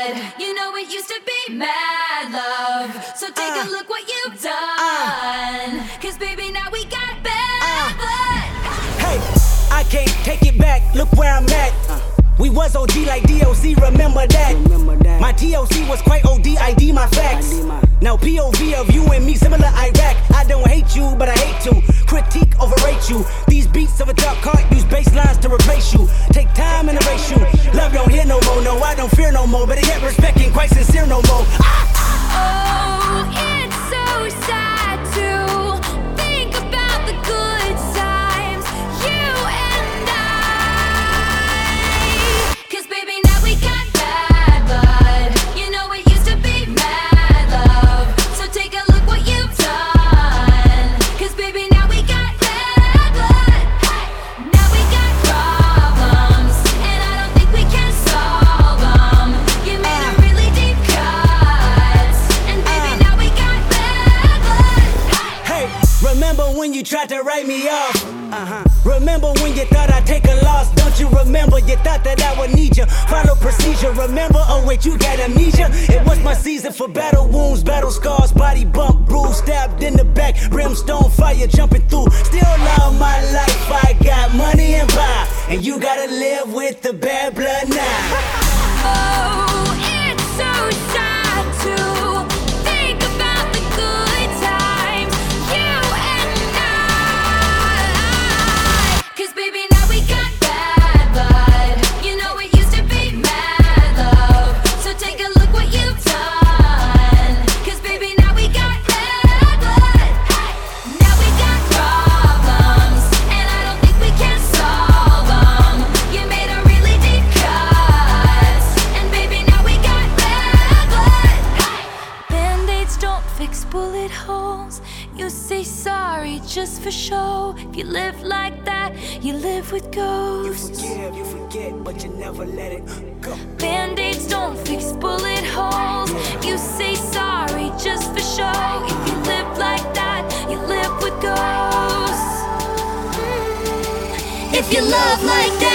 blood. You know it used to be mad love. So take a look what you've done. Cause baby, now we got bad blood. Hey, I can't take it back, look where I'm at. We was OG like DOC, remember that. My TOC was quite OD, ID my facts. Now POV of you and me, similar Iraq. I don't hate you, but I hate to critique, overrate you. These beats of a dark heart use bass lines to replace you. Take time and erase you. Love don't hear no more, no, I don't fear no more. But yet respect ain't quite sincere no more. Oh, it's so sad to think about the good times, you and I. Cause baby, now we got bad blood. You know it used to be mad love. So take a look what you've done. Cause baby, now we got bad blood. Now we got problems, and I don't think we can solve them. You made a really deep cut, and baby, now we got bad blood. Hey, remember when you tried to write me off? Remember when you thought I'd take a loss? Don't you remember? You thought that I would need you. Follow procedure, remember? Oh wait, you got amnesia. It was my season for battle wounds, battle scars, body bump, bruise, stabbed in the back, brimstone fire jumping through. Still love my life, I got money and power, and you gotta live with the bad blood now. Oh, it's so sad to think about the good times, you and I. Cause baby, now we got bad blood. You know it used to be mad love. So take a look what you've done. Cause baby, now we got bad blood. Now we got problems, and I don't think we can solve them. You made a really deep cut, and baby, now we got bad blood. Band-aids don't fix bullet holes. You say sorry just for show. If you live like that, you live with You ghosts. forgive, you forget, but you never let it go. Band-aids don't fix bullet holes. You say sorry just for show. If you live like that, you live with ghosts. If you love like that,